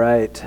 right.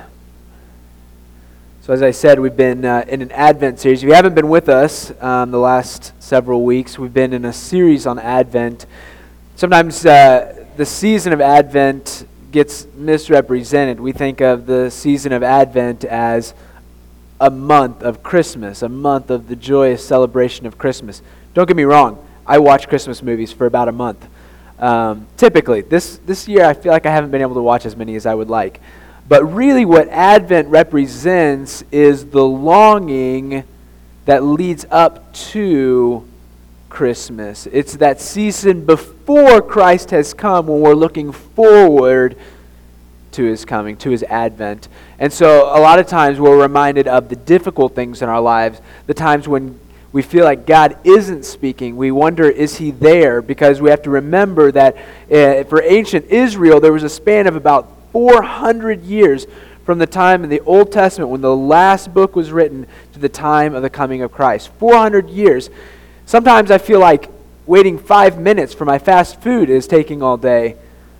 So as I said, we've been in an Advent series. If you haven't been with us the last several weeks, we've been in a series on Advent. Sometimes the season of Advent gets misrepresented. We think of the season of Advent as a month of Christmas, a month of the joyous celebration of Christmas. Don't get me wrong, I watch Christmas movies for about a month. Typically, this year I feel like I haven't been able to watch as many as I would like. But really what Advent represents is the longing that leads up to Christmas. It's that season before Christ has come when we're looking forward to His coming, to His advent. And so a lot of times we're reminded of the difficult things in our lives, the times when we feel like God isn't speaking. We wonder, is He there? Because we have to remember that for ancient Israel, there was a span of about 400 years from the time in the Old Testament when the last book was written to the time of the coming of Christ. 400 years. Sometimes I feel like waiting 5 minutes for my fast food is taking all day.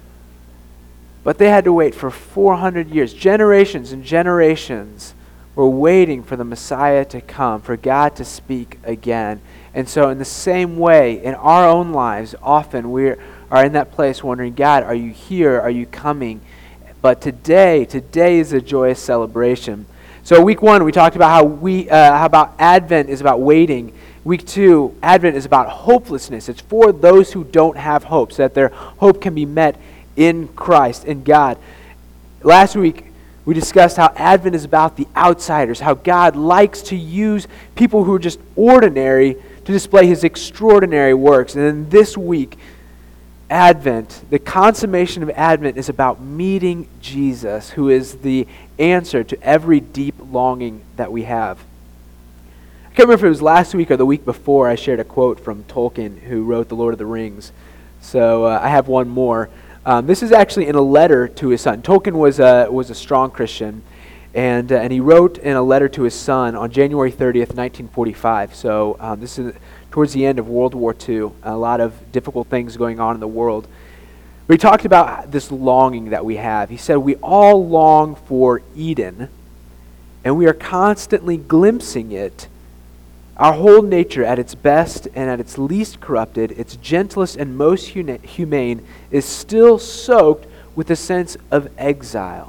But they had to wait for 400 years. Generations and generations were waiting for the Messiah to come, for God to speak again. And so in the same way, in our own lives, often we are in that place wondering, God, are you here? Are you coming? But today is a joyous celebration. So week 1, we talked about how about Advent is about waiting. Week 2, Advent is about hopelessness. It's for those who don't have hope, so that their hope can be met in Christ, in God. Last week, we discussed how Advent is about the outsiders, how God likes to use people who are just ordinary to display His extraordinary works. And then this week, Advent, the consummation of Advent is about meeting Jesus, who is the answer to every deep longing that we have. I can't remember if it was last week or the week before I shared a quote from Tolkien, who wrote The Lord of the Rings. So I have one more. This is actually in a letter to his son. Tolkien was a strong Christian, and he wrote in a letter to his son on January 30th, 1945. So this is towards the end of World War II, a lot of difficult things going on in the world. But he talked about this longing that we have. He said, we all long for Eden, and we are constantly glimpsing it. Our whole nature at its best and at its least corrupted, its gentlest and most humane, is still soaked with a sense of exile.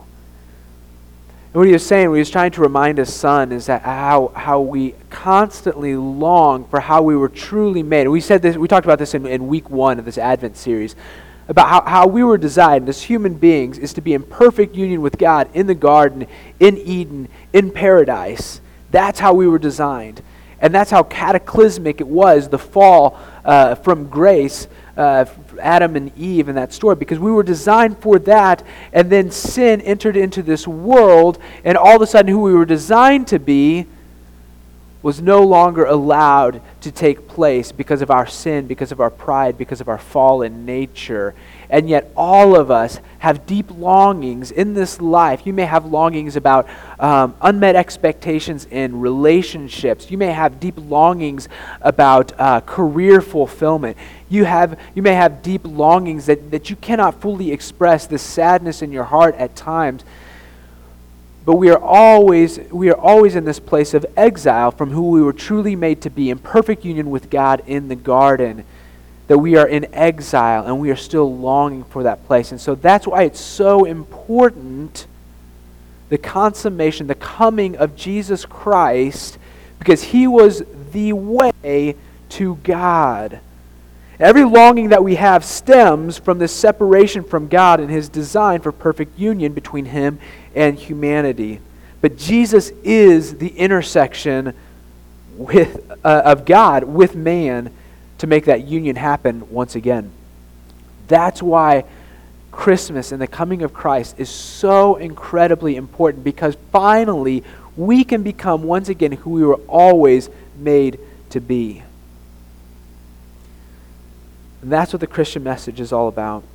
And what he was saying, what he was trying to remind his son, is that how we constantly long for how we were truly made. And we said this, we talked about this in week 1 of this Advent series, about how we were designed as human beings is to be in perfect union with God in the garden, in Eden, in paradise. That's how we were designed. And that's how cataclysmic it was, the fall from grace, Adam and Eve in that story, because we were designed for that, and then sin entered into this world, and all of a sudden who we were designed to be was no longer allowed to take place because of our sin, because of our pride, because of our fallen nature. And yet all of us have deep longings in this life. You may have longings about unmet expectations in relationships. You may have deep longings about career fulfillment. You may have deep longings that you cannot fully express, the sadness in your heart at times. But we are always in this place of exile from who we were truly made to be, in perfect union with God in the garden. That we are in exile and we are still longing for that place. And so that's why it's so important, the consummation, the coming of Jesus Christ, because He was the way to God. Every longing that we have stems from this separation from God and His design for perfect union between Him and humanity. But Jesus is the intersection of God with man to make that union happen once again. That's why Christmas and the coming of Christ is so incredibly important, because finally we can become once again who we were always made to be. And that's what the Christian message is all about.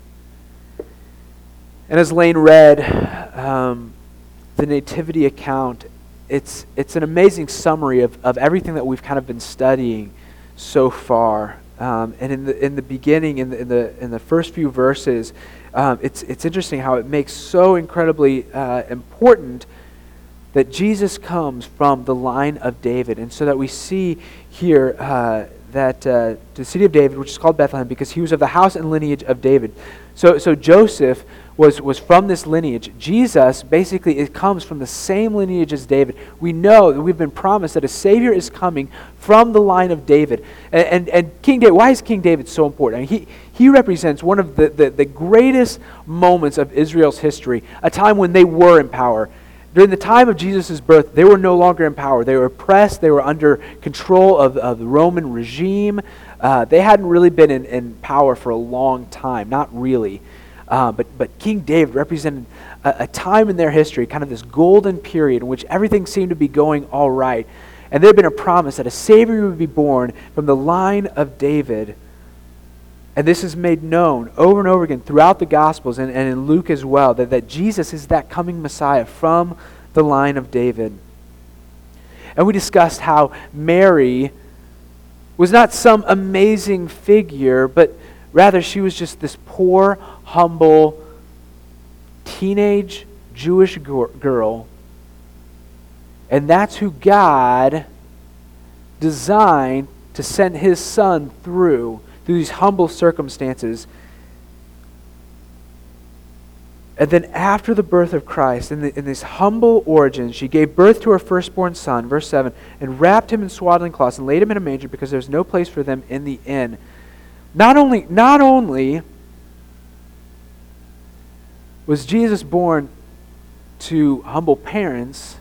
And as Lane read the Nativity account, it's an amazing summary of everything that we've kind of been studying so far. And in the beginning, in the first few verses, it's interesting how it makes so incredibly important that Jesus comes from the line of David. And so that we see here that the city of David, which is called Bethlehem, because he was of the house and lineage of David. So Joseph was from this lineage. Jesus, basically, it comes from the same lineage as David. We know that we've been promised that a Savior is coming from the line of David. And King David, why is King David so important? I mean, he represents one of the greatest moments of Israel's history, a time when they were in power. During the time of Jesus' birth, they were no longer in power. They were oppressed. They were under control of the Roman regime. They hadn't really been in power for a long time, not really. But King David represented a time in their history, kind of this golden period in which everything seemed to be going all right. And there had been a promise that a Savior would be born from the line of David. And this is made known over and over again throughout the Gospels and in Luke as well, that Jesus is that coming Messiah from the line of David. And we discussed how Mary was not some amazing figure, but rather she was just this poor, humble, teenage Jewish girl. And that's who God designed to send his Son through these humble circumstances. And then after the birth of Christ, in this humble origin, she gave birth to her firstborn son, verse 7, and wrapped him in swaddling cloths and laid him in a manger because there was no place for them in the inn. Not only was Jesus born to humble parents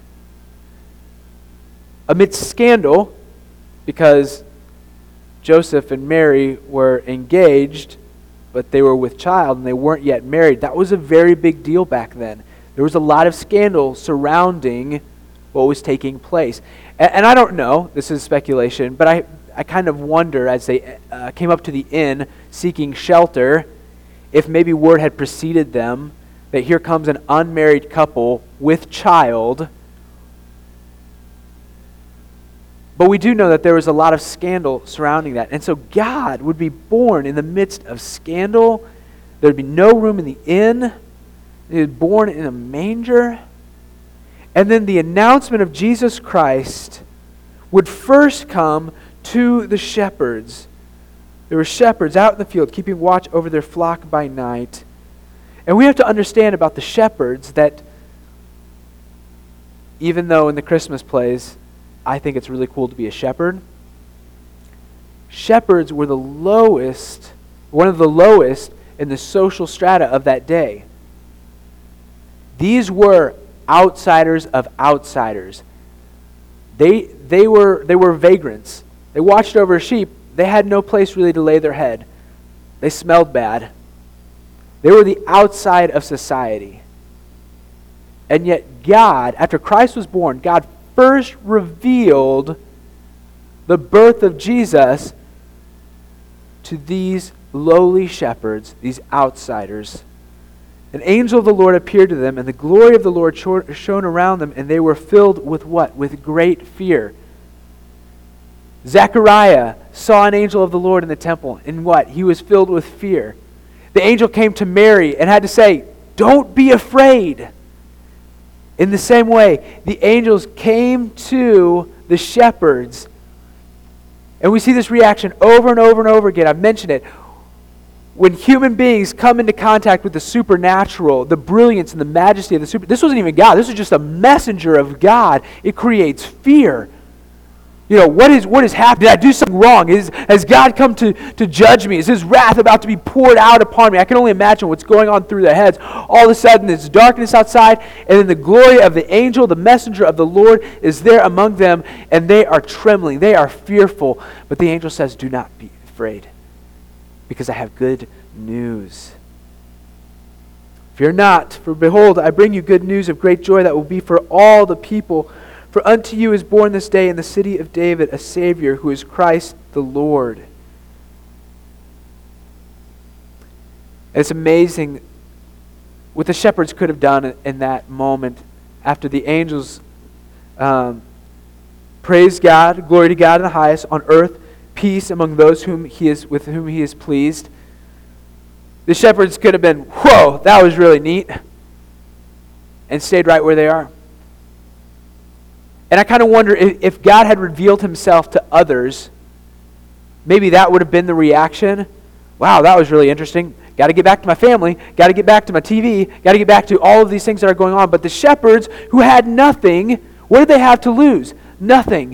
amidst scandal, because Joseph and Mary were engaged, but they were with child and they weren't yet married. That was a very big deal back then. There was a lot of scandal surrounding what was taking place. And I don't know, this is speculation, but I kind of wonder as they came up to the inn seeking shelter, if maybe word had preceded them that here comes an unmarried couple with child. But we do know that there was a lot of scandal surrounding that. And so God would be born in the midst of scandal. There would be no room in the inn. He was born in a manger. And then the announcement of Jesus Christ would first come to the shepherds. There were shepherds out in the field keeping watch over their flock by night. And we have to understand about the shepherds that even though in the Christmas plays, I think it's really cool to be a shepherd. Shepherds were one of the lowest in the social strata of that day. These were outsiders of outsiders. They were vagrants. They watched over sheep. They had no place really to lay their head. They smelled bad. They were the outside of society. And yet God, after Christ was born, God first revealed the birth of Jesus to these lowly shepherds, these outsiders. An angel of the Lord appeared to them, and the glory of the Lord shone around them, and they were filled with what? With great fear. Zechariah saw an angel of the Lord in the temple, and what? He was filled with fear. The angel came to Mary and had to say, "Don't be afraid." In the same way, the angels came to the shepherds. And we see this reaction over and over and over again. I've mentioned it. When human beings come into contact with the supernatural, the brilliance and the majesty of the this wasn't even God. This was just a messenger of God. It creates fear. You know, what is happening? Did I do something wrong? Has God come to judge me? Is his wrath about to be poured out upon me? I can only imagine what's going on through their heads. All of a sudden, there's darkness outside, and then the glory of the angel, the messenger of the Lord, is there among them, and they are trembling. They are fearful. But the angel says, "Do not be afraid, because I have good news. Fear not, for behold, I bring you good news of great joy that will be for all the people. For unto you is born this day in the city of David a Savior, who is Christ the Lord." And it's amazing what the shepherds could have done in that moment after the angels praise God, glory to God in the highest, on earth peace among those with whom he is pleased. The shepherds could have been, whoa, that was really neat, and stayed right where they are. And I kind of wonder if God had revealed himself to others, maybe that would have been the reaction. Wow, that was really interesting. Got to get back to my family. Got to get back to my TV. Got to get back to all of these things that are going on. But the shepherds who had nothing, what did they have to lose? Nothing.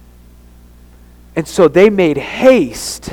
And so they made haste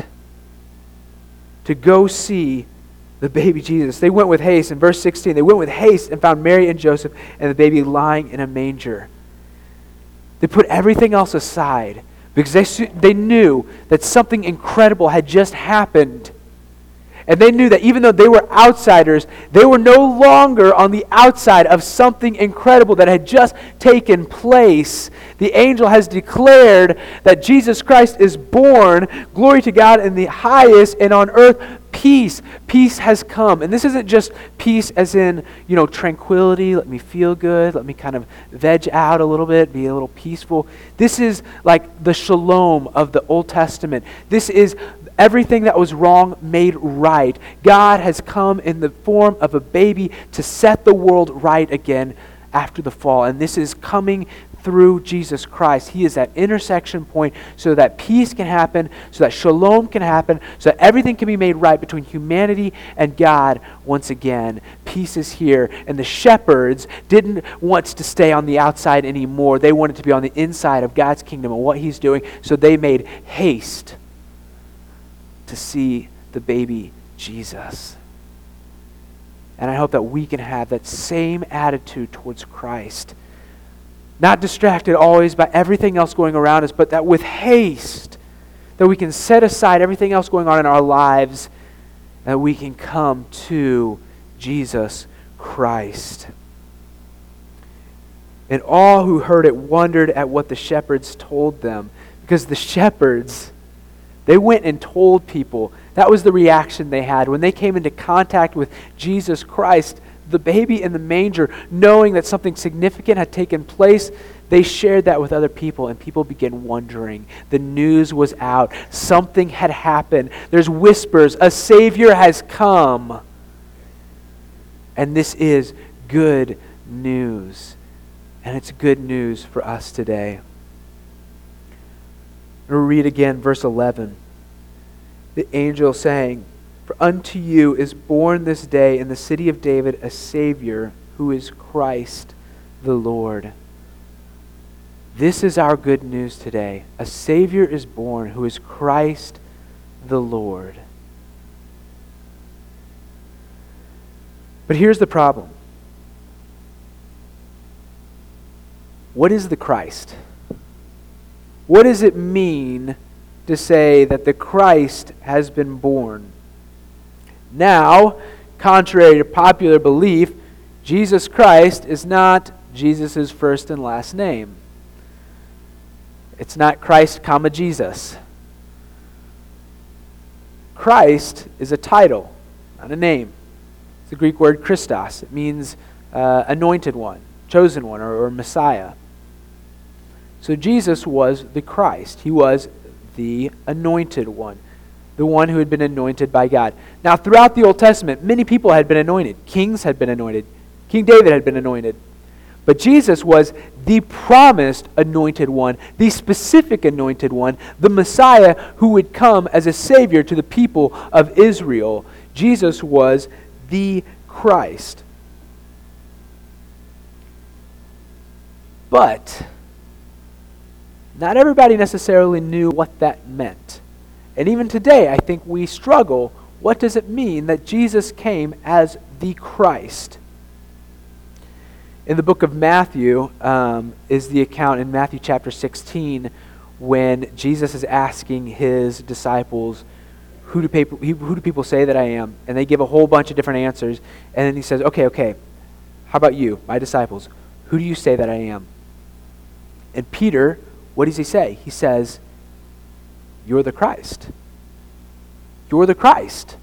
to go see the baby Jesus. They went with haste. In verse 16, they went with haste and found Mary and Joseph and the baby lying in a manger. They put everything else aside because they knew that something incredible had just happened. And they knew that even though they were outsiders, they were no longer on the outside of something incredible that had just taken place. The angel has declared that Jesus Christ is born. Glory to God in the highest, and on earth peace. Peace has come. And this isn't just peace as in, tranquility, let me feel good, let me kind of veg out a little bit, be a little peaceful. This is like the shalom of the Old Testament. This is everything that was wrong made right. God has come in the form of a baby to set the world right again after the fall. And this is coming through Jesus Christ. He is that intersection point so that peace can happen, so that shalom can happen, so that everything can be made right between humanity and God once again. Peace is here. And the shepherds didn't want to stay on the outside anymore. They wanted to be on the inside of God's kingdom and what he's doing. So they made haste to see the baby Jesus. And I hope that we can have that same attitude towards Christ. Not distracted always by everything else going around us, but that with haste, that we can set aside everything else going on in our lives, that we can come to Jesus Christ. And all who heard it wondered at what the shepherds told them, because the shepherds, they went and told people. That was the reaction they had when they came into contact with Jesus Christ, the baby in the manger, knowing that something significant had taken place. They shared that with other people, and people began wondering. The news was out. Something had happened. There's whispers. A Savior has come. And this is good news. And it's good news for us today. We'll read again verse 11. The angel saying, "For unto you is born this day in the city of David a Savior, who is Christ the Lord." This is our good news today. A Savior is born who is Christ the Lord. But here's the problem. What is the Christ? What does it mean to say that the Christ has been born? Now, contrary to popular belief, Jesus Christ is not Jesus' first and last name. It's not Christ, Jesus. Christ is a title, not a name. It's the Greek word Christos. It means anointed one, chosen one, or Messiah. So Jesus was the Christ. He was the anointed one, the one who had been anointed by God. Now, throughout the Old Testament, many people had been anointed. Kings had been anointed. King David had been anointed. But Jesus was the promised anointed one, the specific anointed one, the Messiah who would come as a Savior to the people of Israel. Jesus was the Christ. But not everybody necessarily knew what that meant. And even today, I think we struggle. What does it mean that Jesus came as the Christ? In the book of Matthew is the account in Matthew chapter 16 when Jesus is asking his disciples, who do people say that I am? And they give a whole bunch of different answers. And then he says, okay, how about you, my disciples? Who do you say that I am? And Peter, what does he say? He says, "You're the Christ. You're the Christ."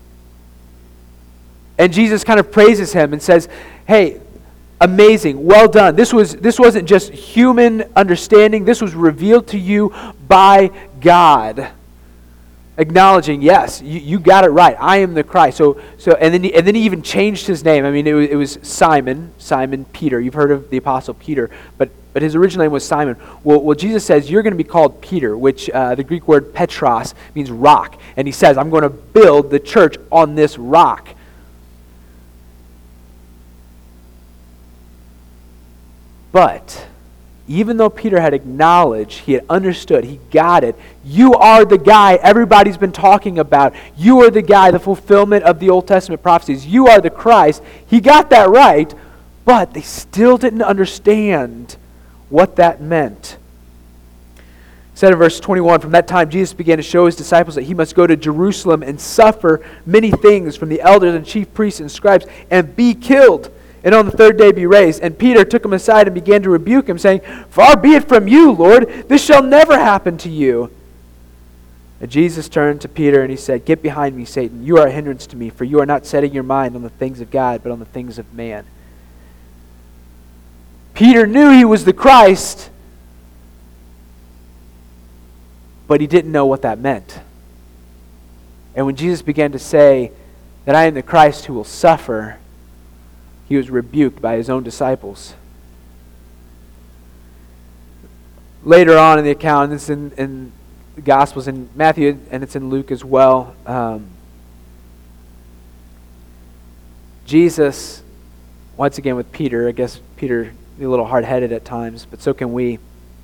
And Jesus kind of praises him and says, "Hey, amazing, well done. This wasn't just human understanding. This was revealed to you by God." acknowledging, yes, you got it right. I am the Christ. And then he even changed his name. I mean, it was Simon Peter. You've heard of the Apostle Peter, but his original name was Simon. Well, Jesus says, you're going to be called Peter, which the Greek word Petros means rock. And he says, I'm going to build the church on this rock. But even though Peter had acknowledged, he had understood, he got it, you are the guy everybody's been talking about. You are the guy, the fulfillment of the Old Testament prophecies. You are the Christ. He got that right, but they still didn't understand what that meant. It said in verse 21, from that time Jesus began to show his disciples that he must go to Jerusalem and suffer many things from the elders and chief priests and scribes and be killed, and on the third day be raised. And Peter took him aside and began to rebuke him, saying, far be it from you, Lord, this shall never happen to you. And Jesus turned to Peter and he said, get behind me, Satan. You are a hindrance to me, for you are not setting your mind on the things of God, but on the things of man. Peter knew he was the Christ, but he didn't know what that meant. And when Jesus began to say that I am the Christ who will suffer, he was rebuked by his own disciples. Later on in the account, and it's in the Gospels, in Matthew, and it's in Luke as well, Jesus, once again with Peter, I guess Peter be a little hard-headed at times, but so can we.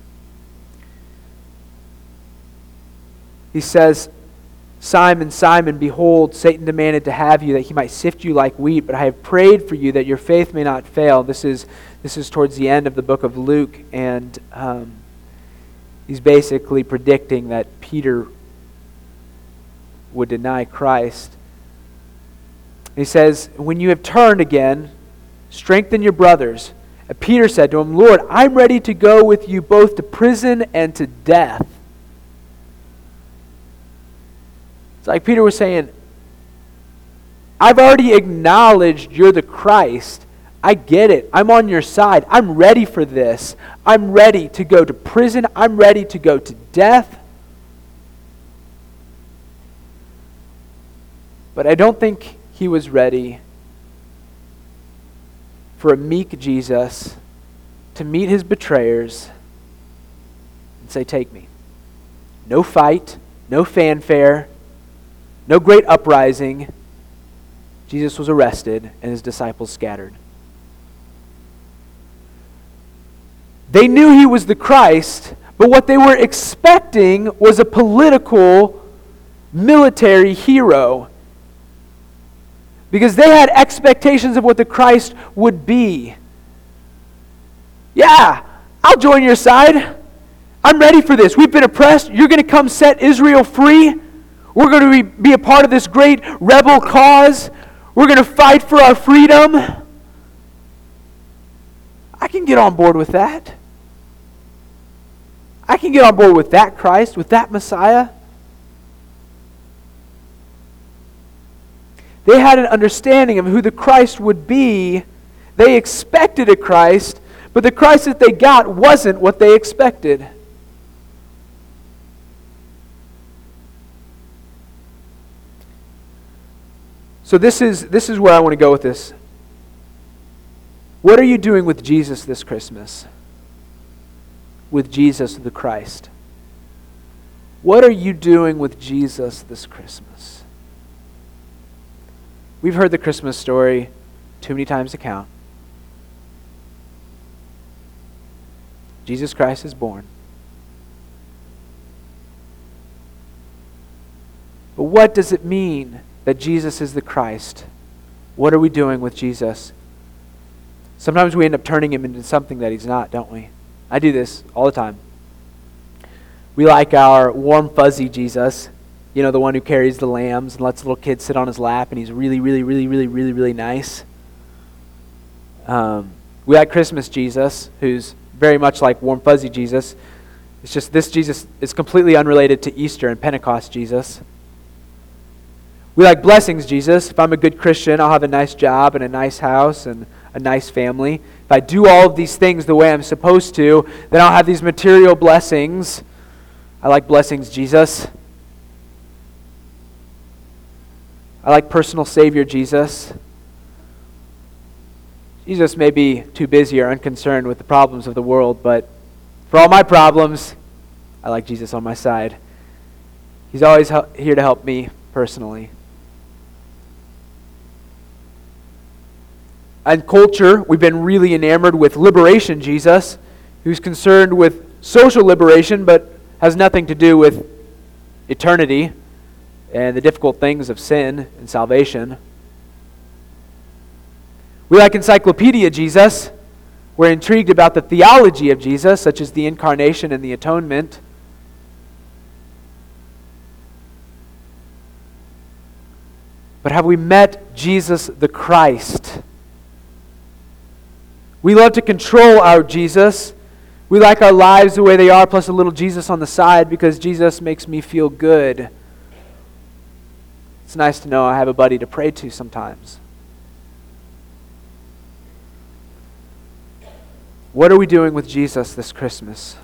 He says, Simon, Simon, behold, Satan demanded to have you that he might sift you like wheat, but I have prayed for you that your faith may not fail. This is towards the end of the book of Luke, and he's basically predicting that Peter would deny Christ. He says, when you have turned again, strengthen your brothers. And Peter said to him, Lord, I'm ready to go with you both to prison and to death. It's like Peter was saying, I've already acknowledged you're the Christ. I get it. I'm on your side. I'm ready for this. I'm ready to go to prison. I'm ready to go to death. But I don't think he was ready for a meek Jesus to meet his betrayers and say, take me. No fight, no fanfare, no great uprising. Jesus was arrested and his disciples scattered. They knew he was the Christ, but what they were expecting was a political, military hero. Because they had expectations of what the Christ would be. Yeah, I'll join your side. I'm ready for this. We've been oppressed. You're going to come set Israel free. We're going to be a part of this great rebel cause. We're going to fight for our freedom. I can get on board with that. I can get on board with that Christ, with that Messiah. They had an understanding of who the Christ would be. They expected a Christ, but the Christ that they got wasn't what they expected. So this is where I want to go with this. What are you doing with Jesus this Christmas? With Jesus the Christ. What are you doing with Jesus this Christmas? We've heard the Christmas story too many times to count. Jesus Christ is born. But what does it mean that Jesus is the Christ? What are we doing with Jesus? Sometimes we end up turning him into something that he's not, don't we? I do this all the time. We like our warm, fuzzy Jesus. You know, the one who carries the lambs and lets little kids sit on his lap, and he's really, really, really, really, really, really nice. We like Christmas Jesus, who's very much like warm, fuzzy Jesus. It's just this Jesus is completely unrelated to Easter and Pentecost Jesus. We like blessings Jesus. If I'm a good Christian, I'll have a nice job and a nice house and a nice family. If I do all of these things the way I'm supposed to, then I'll have these material blessings. I like blessings Jesus. I like personal Savior Jesus. Jesus may be too busy or unconcerned with the problems of the world, but for all my problems, I like Jesus on my side. He's always here to help me personally. And culture, we've been really enamored with liberation Jesus, who's concerned with social liberation, but has nothing to do with eternity and the difficult things of sin and salvation. We like Encyclopedia Jesus. We're intrigued about the theology of Jesus, such as the incarnation and the atonement. But have we met Jesus the Christ? We love to control our Jesus. We like our lives the way they are, plus a little Jesus on the side, because Jesus makes me feel good. It's nice to know I have a buddy to pray to sometimes. What are we doing with Jesus this Christmas?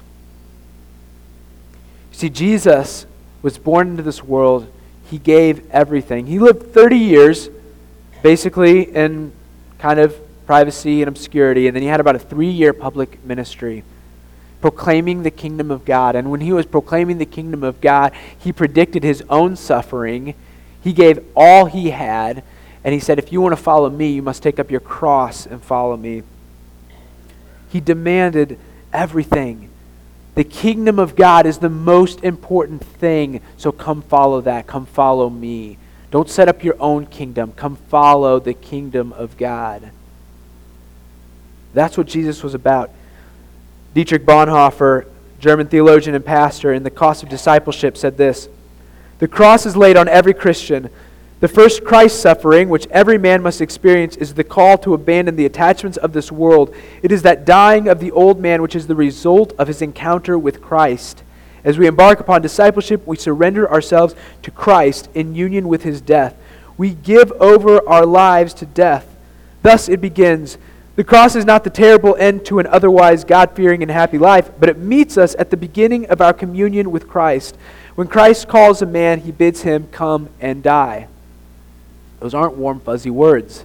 You see, Jesus was born into this world. He gave everything. He lived 30 years, basically in kind of privacy and obscurity, and then he had about a 3-year public ministry, proclaiming the kingdom of God. And when he was proclaiming the kingdom of God, he predicted his own suffering. He gave all he had, and he said, if you want to follow me, you must take up your cross and follow me. He demanded everything. The kingdom of God is the most important thing, so come follow that. Come follow me. Don't set up your own kingdom. Come follow the kingdom of God. That's what Jesus was about. Dietrich Bonhoeffer, German theologian and pastor, in The Cost of Discipleship said this: the cross is laid on every Christian. The first Christ suffering, which every man must experience, is the call to abandon the attachments of this world. It is that dying of the old man which is the result of his encounter with Christ. As we embark upon discipleship, we surrender ourselves to Christ in union with his death. We give over our lives to death. Thus it begins. The cross is not the terrible end to an otherwise God-fearing and happy life, but it meets us at the beginning of our communion with Christ. When Christ calls a man, he bids him come and die. Those aren't warm, fuzzy words.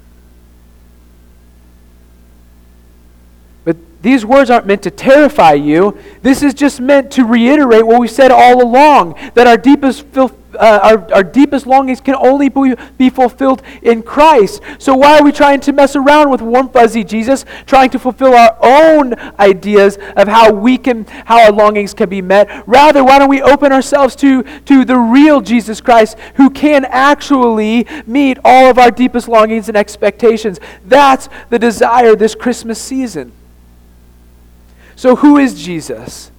But these words aren't meant to terrify you. This is just meant to reiterate what we said all along, that our deepest longings can only be fulfilled in Christ. So why are we trying to mess around with warm, fuzzy Jesus, trying to fulfill our own ideas of how our longings can be met? Rather, why don't we open ourselves to the real Jesus Christ, who can actually meet all of our deepest longings and expectations? That's the desire this Christmas season. So who is Jesus?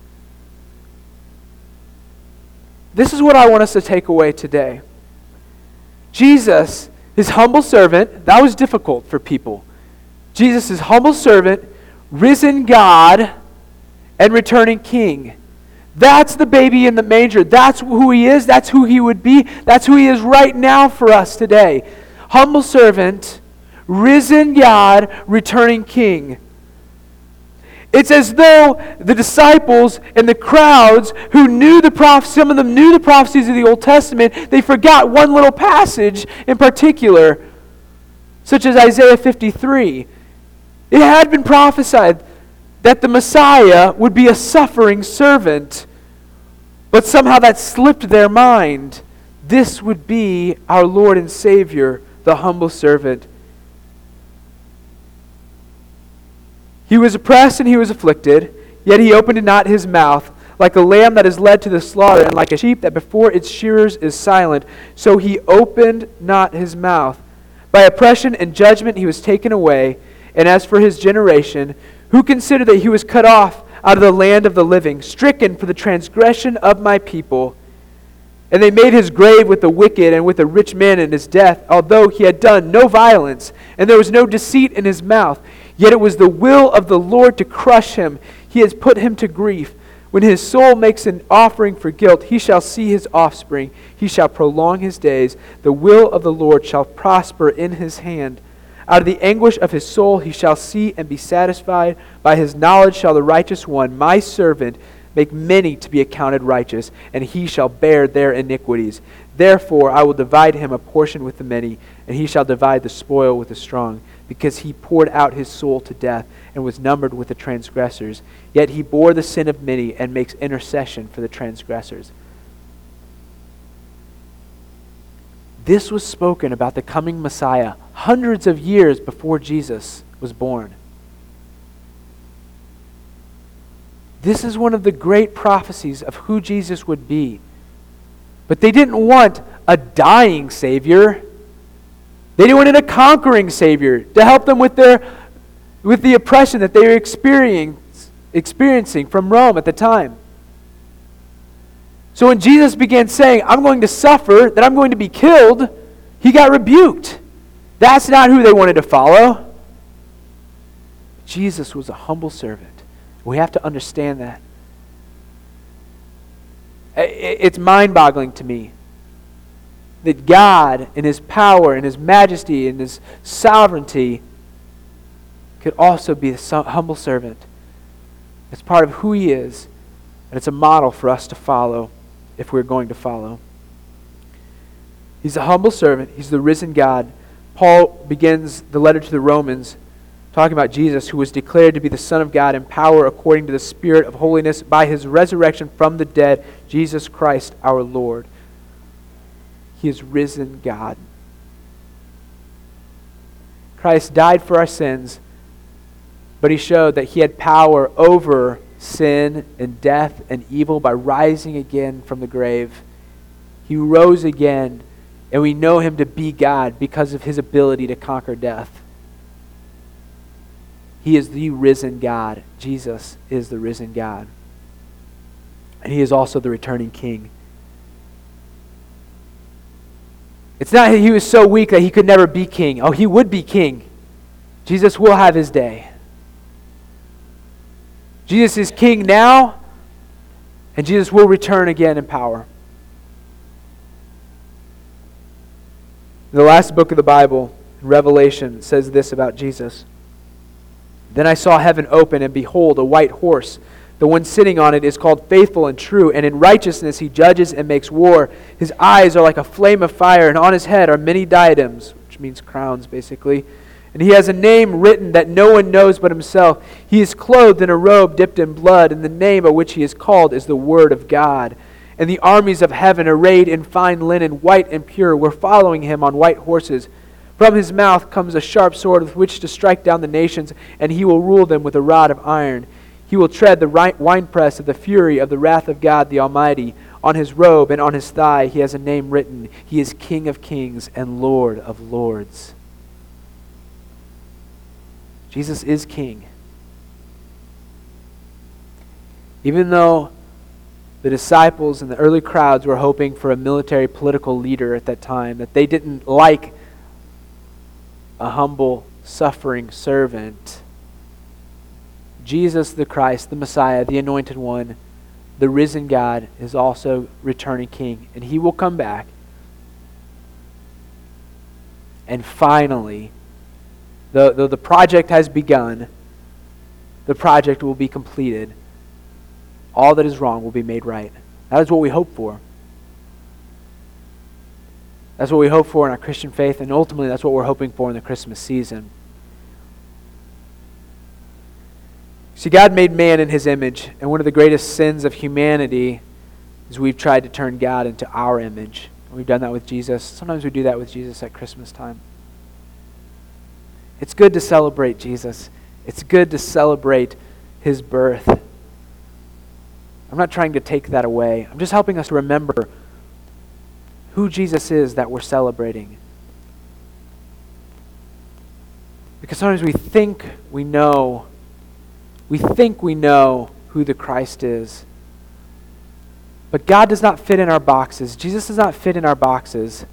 This is what I want us to take away today. Jesus, his humble servant, that was difficult for people. Jesus, his humble servant, risen God, and returning King. That's the baby in the manger. That's who he is. That's who he would be. That's who he is right now for us today. Humble servant, risen God, returning King. It's as though the disciples and the crowds who knew the prophecies, some of them knew the prophecies of the Old Testament, they forgot one little passage in particular, such as Isaiah 53. It had been prophesied that the Messiah would be a suffering servant, but somehow that slipped their mind. This would be our Lord and Savior, the humble servant. He was oppressed and he was afflicted, yet he opened not his mouth. Like a lamb that is led to the slaughter, and like a sheep that before its shearers is silent, so he opened not his mouth. By oppression and judgment he was taken away. And as for his generation, who considered that he was cut off out of the land of the living, stricken for the transgression of my people? And they made his grave with the wicked and with a rich man in his death, although he had done no violence, and there was no deceit in his mouth. Yet it was the will of the Lord to crush him. He has put him to grief. When his soul makes an offering for guilt, he shall see his offspring. He shall prolong his days. The will of the Lord shall prosper in his hand. Out of the anguish of his soul he shall see and be satisfied. By his knowledge shall the righteous one, my servant, make many to be accounted righteous, and he shall bear their iniquities. Therefore I will divide him a portion with the many, and he shall divide the spoil with the strong, because he poured out his soul to death and was numbered with the transgressors. Yet he bore the sin of many and makes intercession for the transgressors. This was spoken about the coming Messiah hundreds of years before Jesus was born. This is one of the great prophecies of who Jesus would be. But they didn't want a dying Savior. They wanted a conquering Savior to help them with the oppression that they were experiencing from Rome at the time. So when Jesus began saying, I'm going to suffer, that I'm going to be killed, he got rebuked. That's not who they wanted to follow. Jesus was a humble servant. We have to understand that. It's mind-boggling to me that God, in his power, and his majesty, and his sovereignty, could also be a humble servant. It's part of who he is, and it's a model for us to follow if we're going to follow. He's a humble servant. He's the risen God. Paul begins the letter to the Romans talking about Jesus, who was declared to be the Son of God in power according to the Spirit of holiness by his resurrection from the dead, Jesus Christ our Lord. He is risen God. Christ died for our sins, but he showed that he had power over sin and death and evil by rising again from the grave. He rose again, and we know him to be God because of his ability to conquer death. He is the risen God. Jesus is the risen God. And he is also the returning King. It's not that he was so weak that he could never be king. Oh, he would be king. Jesus will have his day. Jesus is king now, and Jesus will return again in power. The last book of the Bible, Revelation, says this about Jesus. Then I saw heaven open, and behold, a white horse. The one sitting on it is called Faithful and True, and in righteousness he judges and makes war. His eyes are like a flame of fire, and on his head are many diadems, which means crowns, basically. And he has a name written that no one knows but himself. He is clothed in a robe dipped in blood, and the name by which he is called is the Word of God. And the armies of heaven, arrayed in fine linen, white and pure, were following him on white horses. From his mouth comes a sharp sword with which to strike down the nations, and he will rule them with a rod of iron. He will tread the winepress of the fury of the wrath of God the Almighty. On his robe and on his thigh he has a name written. He is King of kings and Lord of lords. Jesus is King. Even though the disciples and the early crowds were hoping for a military political leader at that time, that they didn't like a humble, suffering servant, Jesus the Christ, the Messiah, the Anointed One, the risen God, is also returning King. And he will come back. And finally, though the project has begun, the project will be completed. All that is wrong will be made right. That is what we hope for. That's what we hope for in our Christian faith, and ultimately that's what we're hoping for in the Christmas season. See, God made man in his image, and one of the greatest sins of humanity is we've tried to turn God into our image. We've done that with Jesus. Sometimes we do that with Jesus at Christmas time. It's good to celebrate Jesus. It's good to celebrate his birth. I'm not trying to take that away. I'm just helping us remember who Jesus is that we're celebrating. Because sometimes we think we know who the Christ is. But God does not fit in our boxes. Jesus does not fit in our boxes.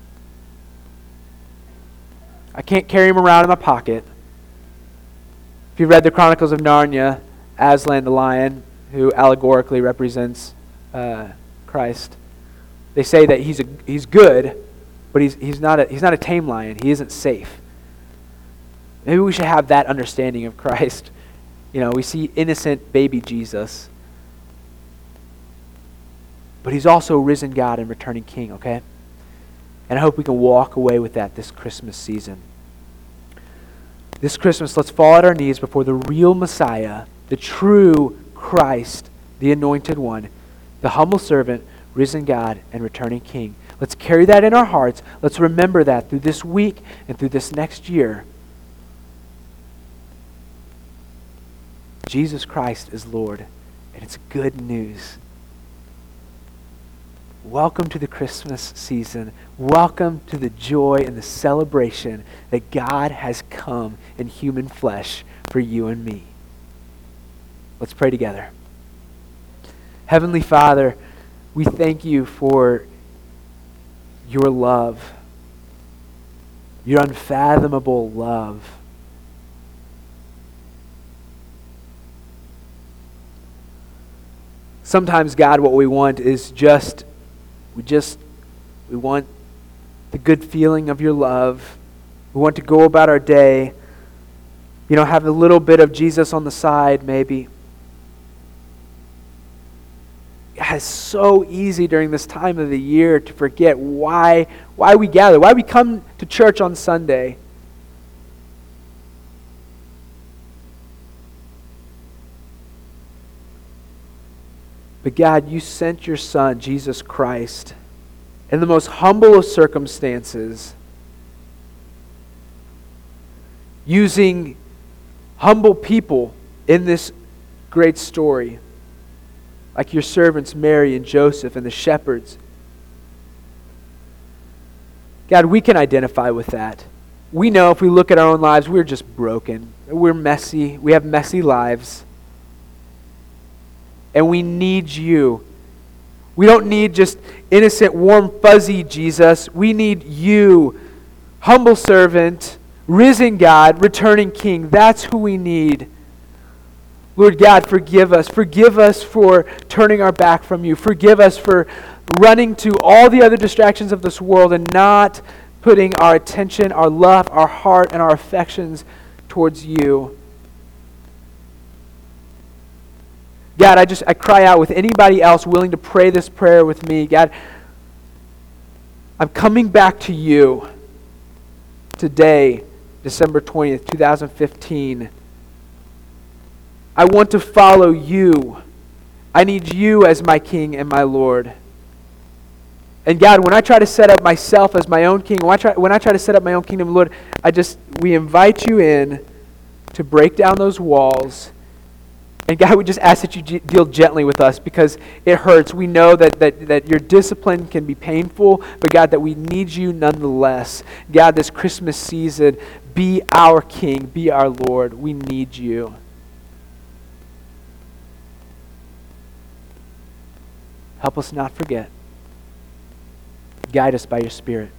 I can't carry him around in my pocket. If you read the Chronicles of Narnia, Aslan the lion, who allegorically represents Christ, they say that he's good, but he's not a tame lion. He isn't safe. Maybe we should have that understanding of Christ. You know, we see innocent baby Jesus, But he's also risen God and returning King, okay? And I hope we can walk away with that this Christmas season. This Christmas, let's fall at our knees before the real Messiah, the true Christ, the anointed one, the humble servant, risen God, and returning King. Let's carry that in our hearts. Let's remember that through this week and through this next year. Jesus Christ is Lord, and it's good news. Welcome to the Christmas season. Welcome to the joy and the celebration that God has come in human flesh for you and me. Let's pray together. Heavenly Father, we thank you for your love, your unfathomable love. Sometimes, God, what we want is we want the good feeling of your love. We want to go about our day, have a little bit of Jesus on the side, maybe. It's so easy during this time of the year to forget why we gather, why we come to church on Sunday. But God, you sent your Son, Jesus Christ, in the most humble of circumstances, using humble people in this great story, like your servants Mary and Joseph and the shepherds. God, we can identify with that. We know if we look at our own lives, we're just broken. We're messy. We have messy lives. And we need you. We don't need just innocent, warm, fuzzy Jesus. We need you, humble servant, risen God, returning King. That's who we need. Lord God, forgive us. Forgive us for turning our back from you. Forgive us for running to all the other distractions of this world and not putting our attention, our love, our heart, and our affections towards you. God, I cry out with anybody else willing to pray this prayer with me. God, I'm coming back to you today, December 20th, 2015. I want to follow you. I need you as my King and my Lord. And God, when I try to set up myself as my own king, when I try to set up my own kingdom, Lord, we invite you in to break down those walls. And God, we just ask that you deal gently with us because it hurts. We know that your discipline can be painful, but God, that we need you nonetheless. God, this Christmas season, be our King, be our Lord. We need you. Help us not forget. Guide us by your Spirit.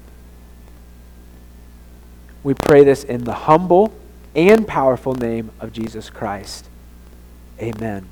We pray this in the humble and powerful name of Jesus Christ. Amen.